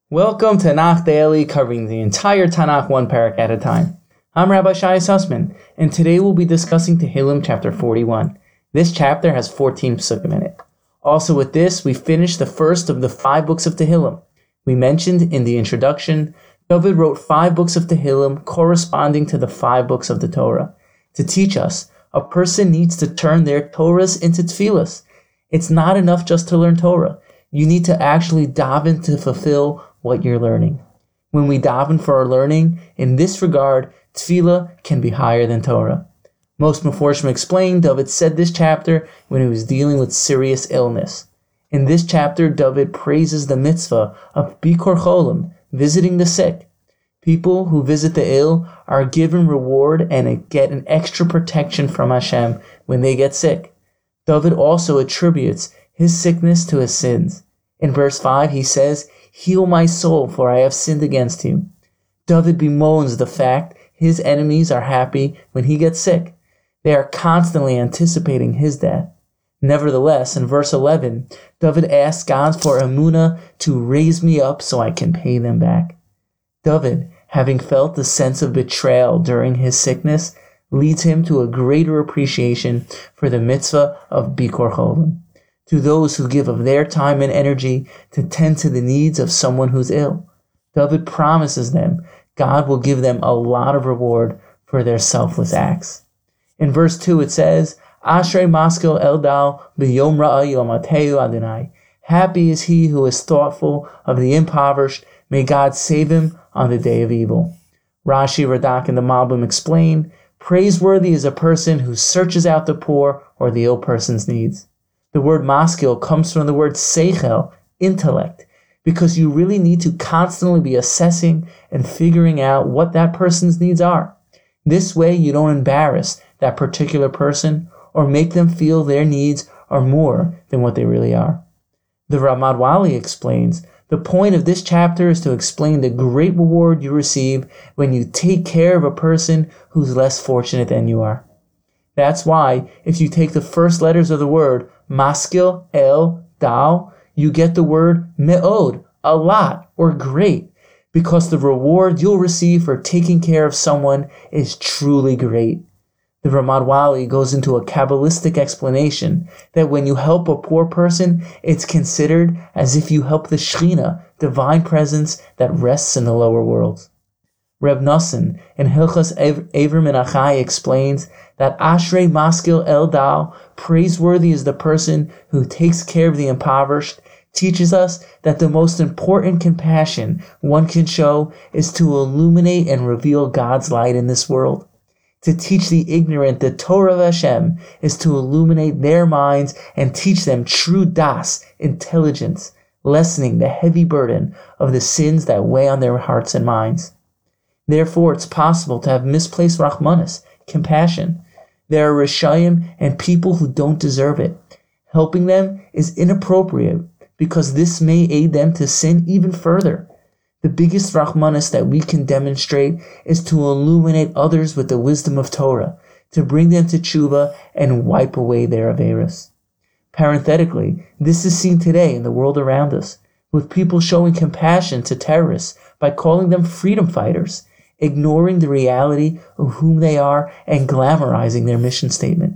Welcome to Tanakh Daily, covering the entire Tanakh one parak at a time. I'm Rabbi Shai Sussman, and today we'll be discussing Tehillim chapter 41. This chapter has 14 psukim in it. Also with this, we finished the first of the 5 books of Tehillim. We mentioned in the introduction, David wrote 5 books of Tehillim corresponding to the 5 books of the Torah. To teach us, a person needs to turn their Torahs into tefillas. It's not enough just to learn Torah. You need to actually daven to fulfill what you're learning. When we daven for our learning, in this regard, tefillah can be higher than Torah. Most Meforshim explained David said this chapter when he was dealing with serious illness. In this chapter, David praises the mitzvah of Bikor Cholim, visiting the sick. People who visit the ill are given reward and get an extra protection from Hashem when they get sick. David also attributes his sickness to his sins. In verse 5, he says, "Heal my soul, for I have sinned against you." David bemoans the fact his enemies are happy when he gets sick. They are constantly anticipating his death. Nevertheless, in verse 11, David asks God for emunah to raise me up so I can pay them back. David, having felt the sense of betrayal during his sickness, leads him to a greater appreciation for the mitzvah of Bikor Cholim. To those who give of their time and energy to tend to the needs of someone who's ill, David promises them God will give them a lot of reward for their selfless acts. In verse 2 it says, Ashrei maskil eldal b'yom ra'ah yomateu Adonai. Happy is he who is thoughtful of the impoverished. May God save him on the day of evil. Rashi, Radak, and the Malbim explain, praiseworthy is a person who searches out the poor or the ill person's needs. The word maskil comes from the word seichel, intellect, because you really need to constantly be assessing and figuring out what that person's needs are. This way you don't embarrass that particular person or make them feel their needs are more than what they really are. The Ramad Wali explains, the point of this chapter is to explain the great reward you receive when you take care of a person who's less fortunate than you are. That's why, if you take the first letters of the word maskil, el, dal, you get the word me'od, a lot, or great, because the reward you'll receive for taking care of someone is truly great. The Ramad Wali goes into a Kabbalistic explanation that when you help a poor person, it's considered as if you help the Shekhinah, divine presence that rests in the lower world. Reb Nosson in Hilchas Ever Min Achai explains that Ashrei Maskil El Dal, praiseworthy is the person who takes care of the impoverished, teaches us that the most important compassion one can show is to illuminate and reveal God's light in this world. To teach the ignorant the Torah of Hashem is to illuminate their minds and teach them true das, intelligence, lessening the heavy burden of the sins that weigh on their hearts and minds. Therefore, it's possible to have misplaced rachmanis, compassion. There are Rishayim and people who don't deserve it. Helping them is inappropriate because this may aid them to sin even further. The biggest rachmanis that we can demonstrate is to illuminate others with the wisdom of Torah, to bring them to tshuva and wipe away their averos. Parenthetically, this is seen today in the world around us, with people showing compassion to terrorists by calling them freedom fighters, ignoring the reality of whom they are and glamorizing their mission statement.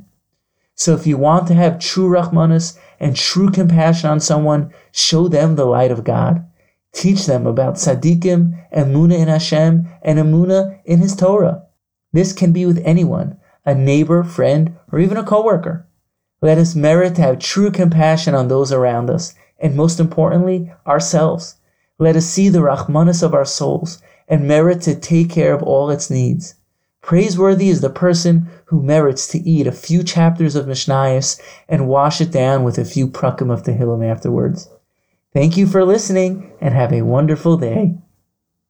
So if you want to have true rachmanis and true compassion on someone, show them the light of God. Teach them about tzaddikim, emunah in Hashem, and emunah in His Torah. This can be with anyone, a neighbor, friend, or even a coworker. Let us merit to have true compassion on those around us, and most importantly, ourselves. Let us see the rachmanis of our souls and merit to take care of all its needs. Praiseworthy is the person who merits to eat a few chapters of Mishnayos and wash it down with a few prakim of Tehillim afterwards. Thank you for listening and have a wonderful day.